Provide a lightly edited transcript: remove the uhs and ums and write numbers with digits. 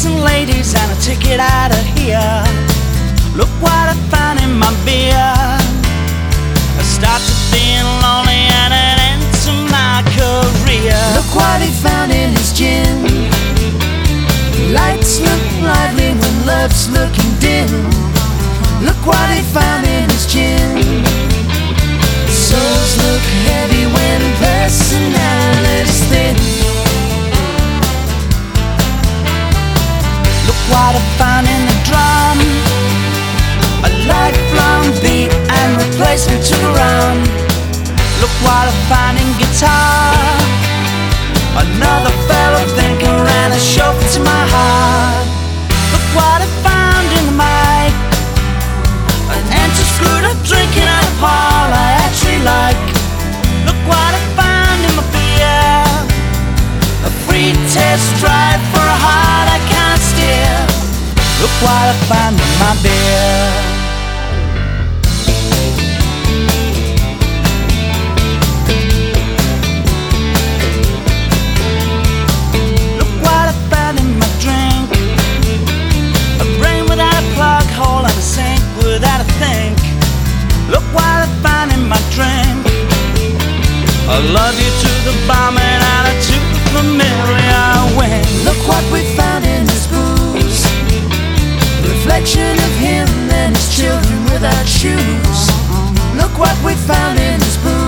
dancing ladies and a ticket out of here. Look what I found in my beer. I start to feel lonely and it ends my career. Look what he found in his gin. Lights look lively when love's looking dim. Look what he found in his gin. Souls look heavy when personality's thin. Look what I found in the drum. A lifelong beat and replacement to the run. Look what I found in guitar. Another fellow thinker and a chauffeur to my heart. Look what I found in the mic. An empty screwed up drinking at a bar I actually like. Look what I found in my beer. A free test drive for a heart I can't steer. Look what I found in my beer. Without a think, look what I found in my drink. I love you to the bottom and out to the familiar wing. Look what we found in his booze. Reflection of him and his children without shoes. Look what we found in his booze.